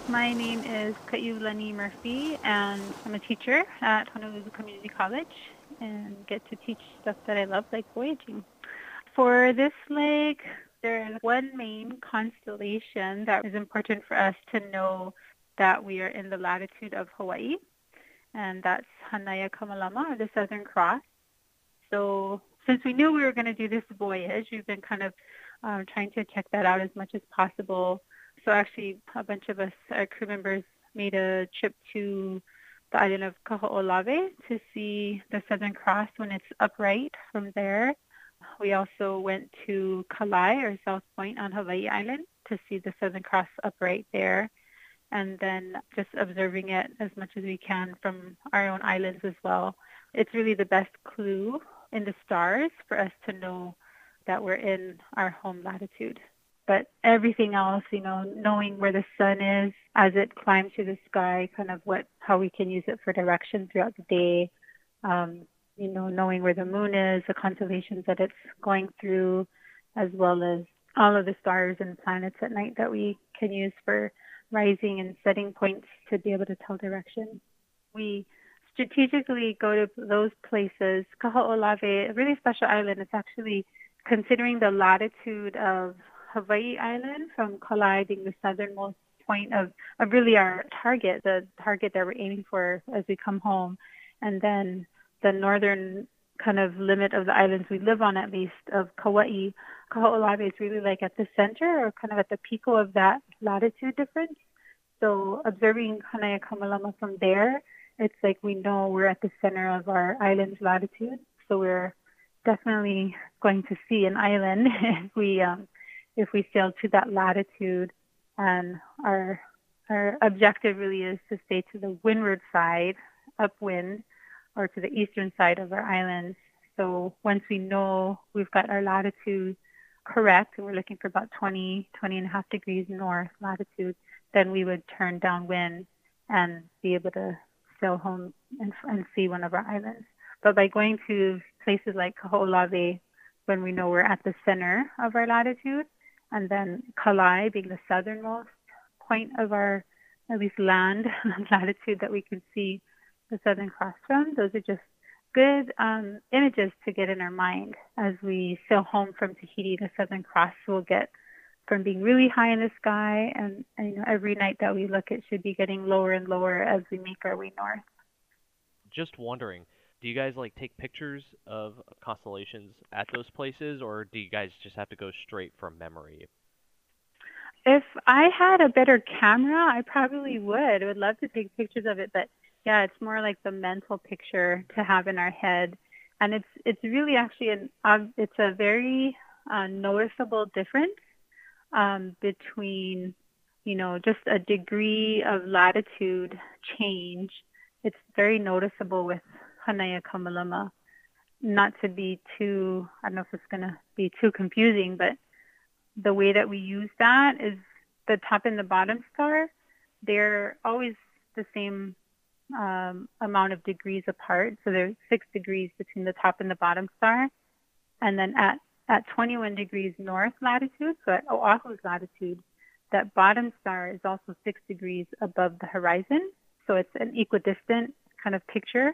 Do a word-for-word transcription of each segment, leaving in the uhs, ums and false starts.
My name is Kaiulani Murphy, and I'm a teacher at Honolulu Community College and get to teach stuff that I love, like voyaging. For this lake, there's one main constellation that is important for us to know that we are in the latitude of Hawaii, and that's Hanaya Kamalama, or the Southern Cross. So since we knew we were going to do this voyage, we've been kind of um, trying to check that out as much as possible. So actually, a bunch of us, our crew members, made a trip to the island of Kaho'olawe to see the Southern Cross when it's upright from there. We also went to Kalai, or South Point, on Hawaii Island to see the Southern Cross upright there, and then just observing it as much as we can from our own islands as well. It's really the best clue in the stars for us to know that we're in our home latitude. But everything else, you know, knowing where the sun is as it climbs through the sky, kind of what how we can use it for direction throughout the day, um, you know, knowing where the moon is, the constellations that it's going through, as well as all of the stars and planets at night that we can use for rising and setting points to be able to tell direction. We strategically go to those places. Kaho'olawe, a really special island. It's actually considering the latitude of Hawaii Island, from Kalai being the southernmost point of, of really our target, the target that we're aiming for as we come home. And then the northern kind of limit of the islands we live on, at least, of Kauai. Kaho'olawe is really like at the center, or kind of at the pico of that latitude difference. So observing Hanaya Kamalama from there, it's like we know we're at the center of our island's latitude. So we're definitely going to see an island if we um, if we sail to that latitude. And our our objective really is to stay to the windward side, upwind, or to the eastern side of our islands. So once we know we've got our latitude correct, and we're looking for about twenty, twenty and a half degrees north latitude, then we would turn downwind and be able to sail home and, and see one of our islands. But by going to places like Kaho'olawe, when we know we're at the center of our latitude, and then Kalai being the southernmost point of our, at least land latitude that we can see the Southern Cross from, those are just good um, images to get in our mind as we sail home from Tahiti. The Southern Cross will get from being really high in the sky, and, and you know, every night that we look, it should be getting lower and lower as we make our way north. Just wondering, do you guys like take pictures of constellations at those places, or do you guys just have to go straight from memory? If I had a better camera, I probably would. I would love to take pictures of it, but yeah, it's more like the mental picture to have in our head, and it's it's really actually an um, it's a very uh, noticeable difference um, between, you know, just a degree of latitude change. It's very noticeable with Hanaya Kamalama. Not to be too, I don't know if it's going to be too confusing, but the way that we use that is the top and the bottom star, they're always the same um, amount of degrees apart. So there's six degrees between the top and the bottom star. And then at, at twenty-one degrees north latitude, so at Oahu's latitude, that bottom star is also six degrees above the horizon. So it's an equidistant kind of picture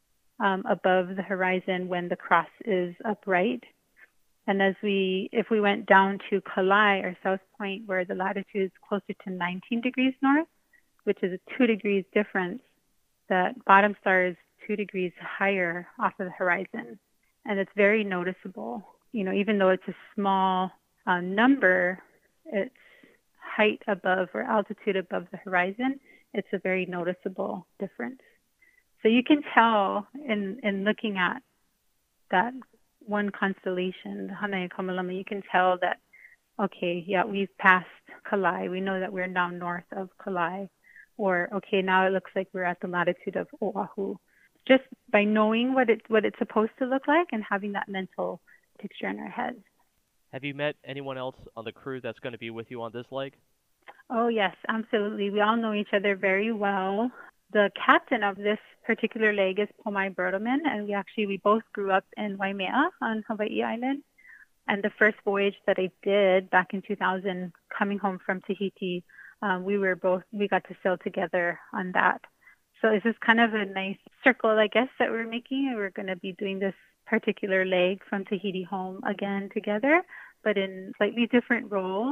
um, above the horizon when the cross is upright. And as we, if we went down to Kalai, or South Point, where the latitude is closer to nineteen degrees north, which is a two degrees difference, that bottom star is two degrees higher off of the horizon. And it's very noticeable. You know, even though it's a small uh, number, it's height above or altitude above the horizon, it's a very noticeable difference. So you can tell in, in looking at that one constellation, the Hanaya Kamalama, you can tell that, okay, yeah, we've passed Kalai. We know that we're now north of Kalai. Or, okay, now it looks like we're at the latitude of Oahu. Just by knowing what it what it's supposed to look like and having that mental picture in our heads. Have you met anyone else on the crew that's going to be with you on this leg? Oh, yes, absolutely. We all know each other very well. The captain of this particular leg is Pomai Bertelman, and we actually, we both grew up in Waimea on Hawaii Island. And the first voyage that I did back in two thousand, coming home from Tahiti, um, we were both, we got to sail together on that. So it's just kind of a nice circle, I guess, that we're making. We're going to be doing this particular leg from Tahiti home again together, but in slightly different roles.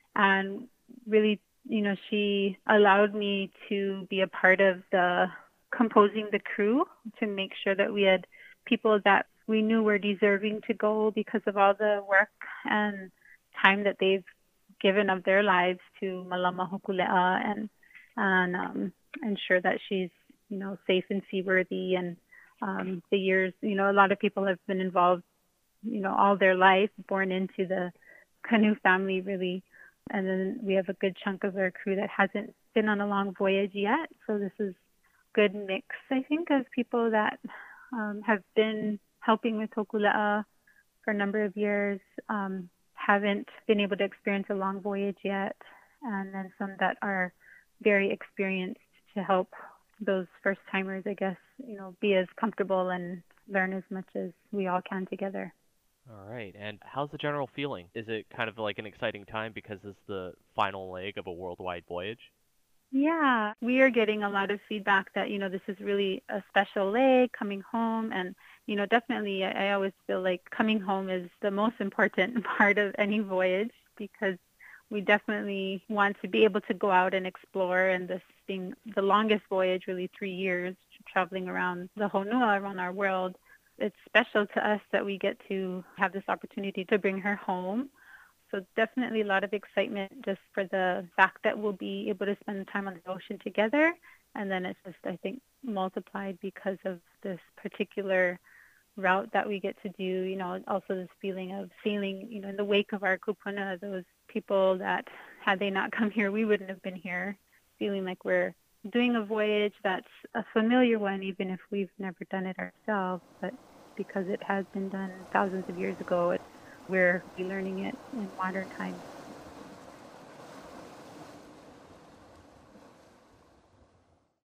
And really, you know, she allowed me to be a part of the composing the crew to make sure that we had people that we knew were deserving to go because of all the work and time that they've given of their lives to Malama Hokulea and and um, ensure that she's, you know, safe and seaworthy. And um, the years, you know, a lot of people have been involved, you know, all their life, born into the canoe family, really. And then we have a good chunk of our crew that hasn't been on a long voyage yet. So this is good mix, I think, of people that um, have been helping with Hokulea for a number of years, um, haven't been able to experience a long voyage yet, and then some that are very experienced to help those first timers, I guess, you know, be as comfortable and learn as much as we all can together. All right. And how's the general feeling? Is it kind of like an exciting time because it's the final leg of a worldwide voyage? Yeah, we are getting a lot of feedback that, you know, this is really a special leg coming home. And, you know, definitely, I, I always feel like coming home is the most important part of any voyage, because we definitely want to be able to go out and explore. And this being the longest voyage, really three years, traveling around the Honua, around our world, it's special to us that we get to have this opportunity to bring her home. So definitely a lot of excitement just for the fact that we'll be able to spend time on the ocean together. And then it's just, I think, multiplied because of this particular route that we get to do. You know, also this feeling of sailing, you know, in the wake of our kupuna, those people that had they not come here, we wouldn't have been here, feeling like we're doing a voyage that's a familiar one, even if we've never done it ourselves. But because it has been done thousands of years ago, it we're learning it in modern times.